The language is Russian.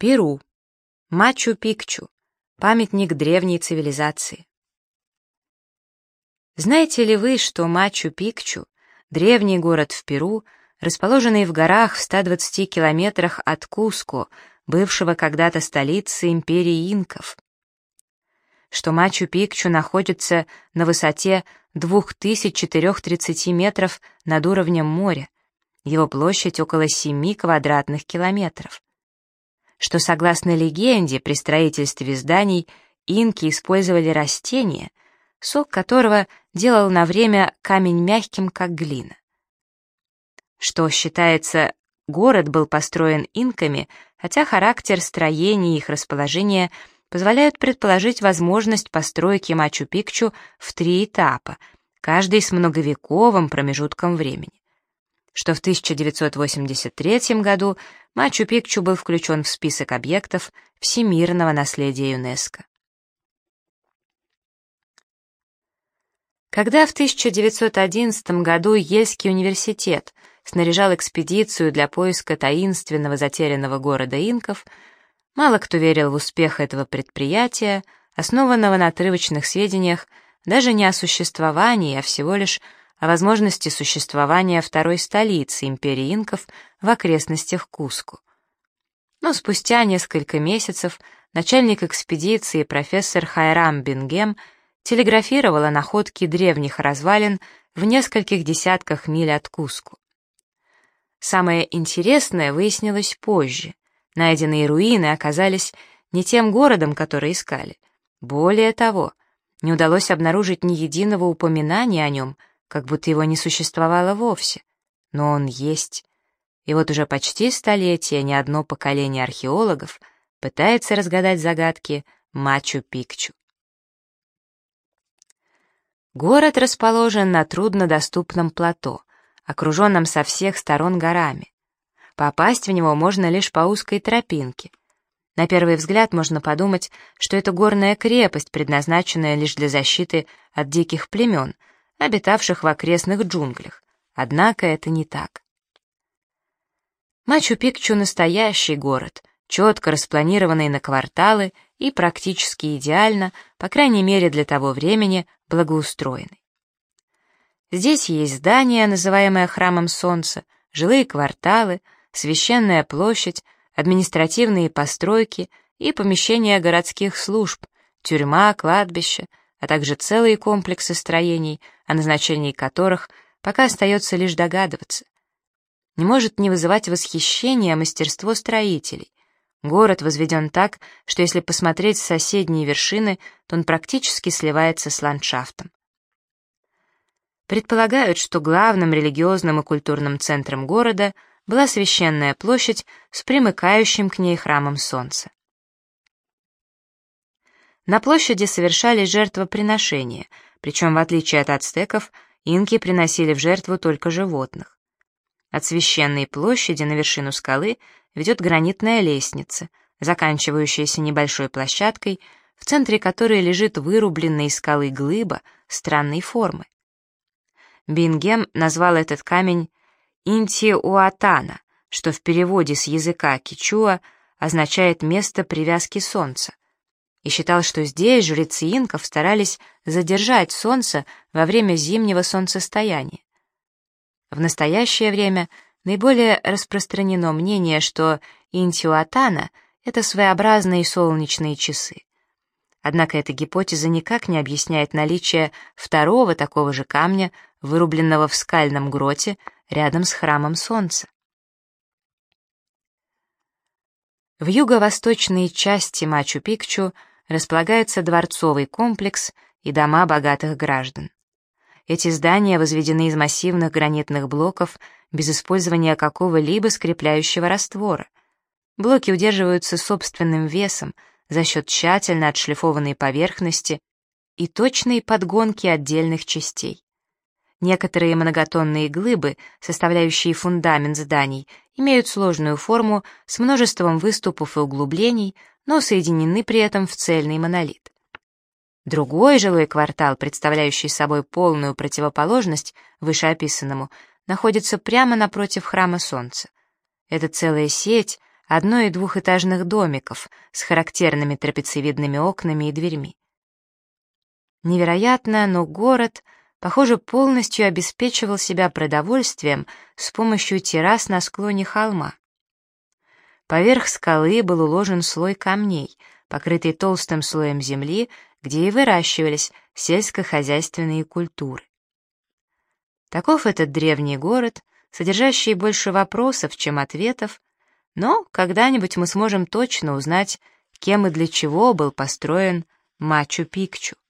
Перу. Мачу-Пикчу. Памятник древней цивилизации. Знаете ли вы, что Мачу-Пикчу — древний город в Перу, расположенный в горах в 120 километрах от Куско, бывшего когда-то столицы империи инков? Что Мачу-Пикчу находится на высоте 2430 метров над уровнем моря, его площадь около 7 квадратных километров. Что, согласно легенде, при строительстве зданий инки использовали растение, сок которого делал на время камень мягким, как глина. Что, считается, город был построен инками, хотя характер строения и их расположение позволяют предположить возможность постройки Мачу-Пикчу в 3 этапа, каждый с многовековым промежутком времени. Что в 1983 году Мачу-Пикчу был включен в список объектов всемирного наследия ЮНЕСКО. Когда в 1911 году Ельский университет снаряжал экспедицию для поиска таинственного затерянного города инков, мало кто верил в успех этого предприятия, основанного на отрывочных сведениях даже не о существовании, а всего лишь о возможности существования второй столицы империи инков в окрестностях Куско. Но спустя несколько месяцев начальник экспедиции профессор Хайрам Бингем телеграфировал о находке древних развалин в нескольких десятках миль от Куско. Самое интересное выяснилось позже. Найденные руины оказались не тем городом, который искали. Более того, не удалось обнаружить ни единого упоминания о нем, как будто его не существовало вовсе. Но он есть. И вот уже почти столетие ни одно поколение археологов пытается разгадать загадки Мачу-Пикчу. Город расположен на труднодоступном плато, окруженном со всех сторон горами. Попасть в него можно лишь по узкой тропинке. На первый взгляд можно подумать, что это горная крепость, предназначенная лишь для защиты от диких племен, обитавших в окрестных джунглях. Однако это не так. Мачу-Пикчу — настоящий город, четко распланированный на кварталы и практически идеально, по крайней мере для того времени, благоустроенный. Здесь есть здание, называемое Храмом Солнца, жилые кварталы, священная площадь, административные постройки и помещения городских служб, тюрьма, кладбище, а также целые комплексы строений, о назначении которых пока остается лишь догадываться. Не может не вызывать восхищения мастерство строителей. Город возведен так, что если посмотреть с соседней вершины, то он практически сливается с ландшафтом. Предполагают, что главным религиозным и культурным центром города была священная площадь с примыкающим к ней храмом Солнца. На площади совершались жертвоприношения, причем, в отличие от ацтеков, инки приносили в жертву только животных. От священной площади на вершину скалы ведет гранитная лестница, заканчивающаяся небольшой площадкой, в центре которой лежит вырубленная из скалы глыба странной формы. Бингем назвал этот камень Интиуатана, что в переводе с языка кичуа означает «место привязки солнца», и считал, что здесь жрецы инков старались задержать солнце во время зимнего солнцестояния. В настоящее время наиболее распространено мнение, что Интиуатана — это своеобразные солнечные часы. Однако эта гипотеза никак не объясняет наличие второго такого же камня, вырубленного в скальном гроте рядом с храмом Солнца. В юго-восточной части Мачу-Пикчу располагается дворцовый комплекс и дома богатых граждан. Эти здания возведены из массивных гранитных блоков без использования какого-либо скрепляющего раствора. Блоки удерживаются собственным весом за счет тщательно отшлифованной поверхности и точной подгонки отдельных частей. Некоторые многотонные глыбы, составляющие фундамент зданий, имеют сложную форму с множеством выступов и углублений, но соединены при этом в цельный монолит. Другой жилой квартал, представляющий собой полную противоположность вышеописанному, находится прямо напротив храма Солнца. Это целая сеть одно- и двухэтажных домиков с характерными трапециевидными окнами и дверьми. Невероятно, но город, похоже, полностью обеспечивал себя продовольствием с помощью террас на склоне холма. Поверх скалы был уложен слой камней, покрытый толстым слоем земли, где и выращивались сельскохозяйственные культуры. Таков этот древний город, содержащий больше вопросов, чем ответов, но когда-нибудь мы сможем точно узнать, кем и для чего был построен Мачу-Пикчу.